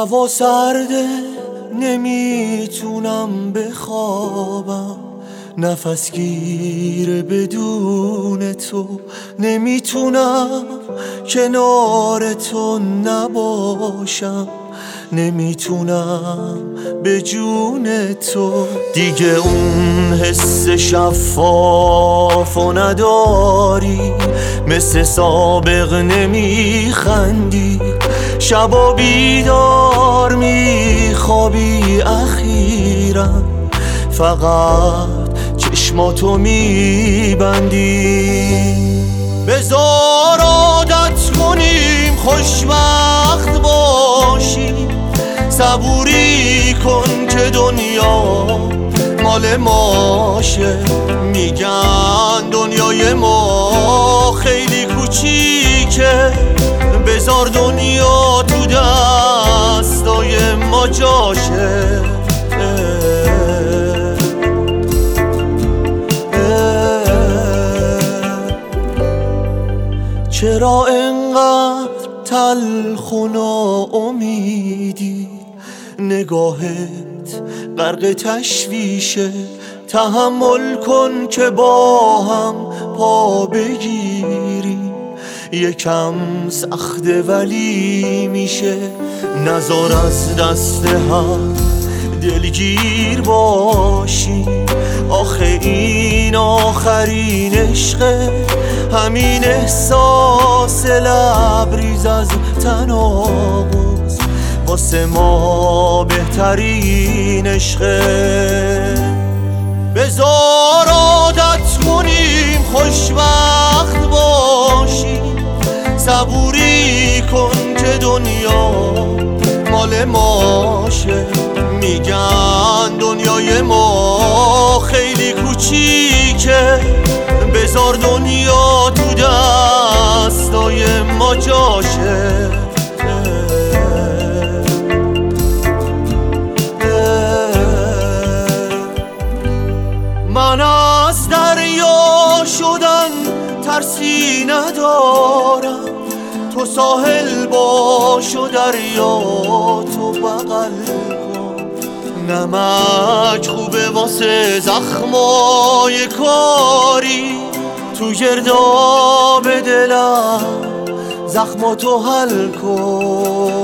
هوا سرده نمیتونم بخوابم، نفس گیره بدون تو، نمیتونم کنار تو نباشم، نمیتونم به جون تو. دیگه اون حس شفافو نداری، مثل سابق نمیخندی، شبا بیدار میخوابی، اخیراً فقط چشماتو میبندی. بذار عادت کنیم خوشبخت باشیم، صبوری کن که دنیا مال ماشه. میگن دنیای ما خیلی کوچیکه، بذار دنیا تو دستای ما جاشه. چرا انقدر تلخ و ناامیدی؟ نگاهت غرق تشویشه، تحمل کن که با هم پا بگیریم. یکم سخته ولی میشه، نذار از دست هم دلگیر باشیم. آخه این آخرین عشقه، همین احساس لبریز از تناقض واسه ما بهترین عشقه. بذار عادت کنیم خوشبخت باشیم، صبوری کن که دنیا مال ماشه. میگن دنیای ما خیلی کوچیکه، بذار دنیا تو دستای ما جاشه. من از دریا شدن ترسی ندارم، تو ساحل باش و دریا تو بغل کن. نمک خوبه واسه زخمای کاری، تو گرداب دلم زخماتو حل کن.